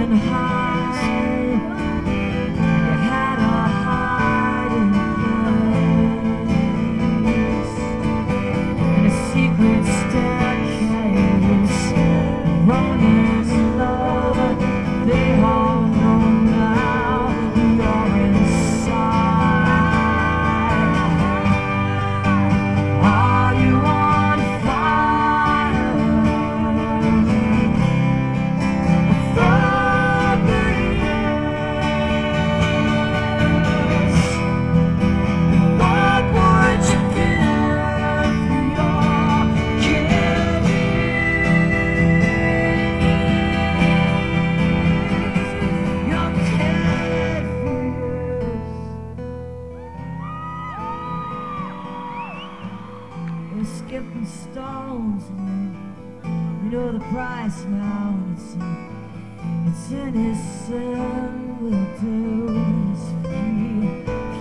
getting high, and you had a hiding place, and a secret staircase, running love. They all know now you're inside. Are you on fire? From the years, what would you give for your kid? Your kid fears. We're skipping stones, and we know the price now. It's innocent. We'll do is free.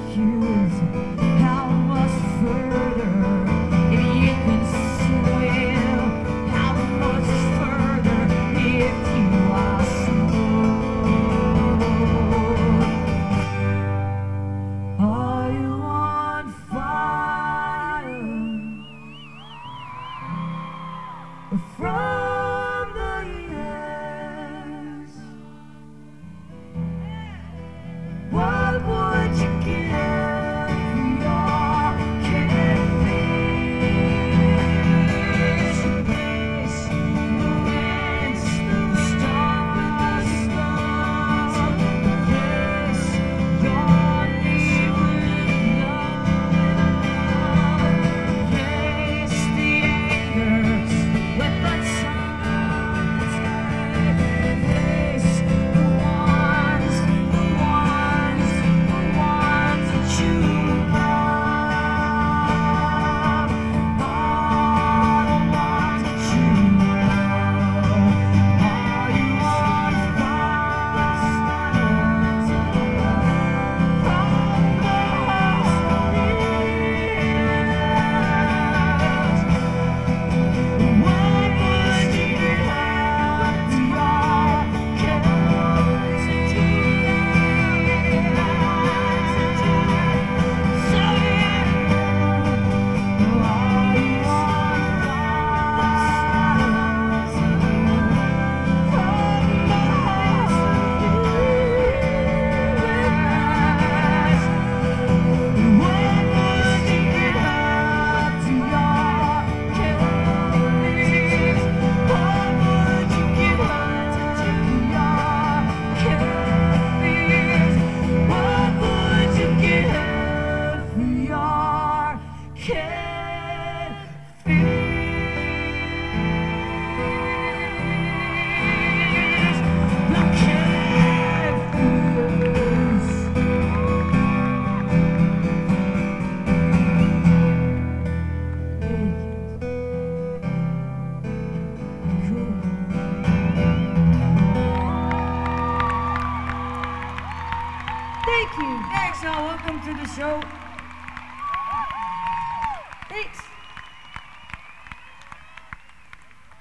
How much further if you can swim? How much further if you are smooth? Are you on fire? From the years, what would you give for your kid? It's the stars, you're living love. Face the anger with the sun's face. The ones that you love, all the ones that you love. Are you on Thank you. Thanks, y'all. Welcome to the show. Thanks.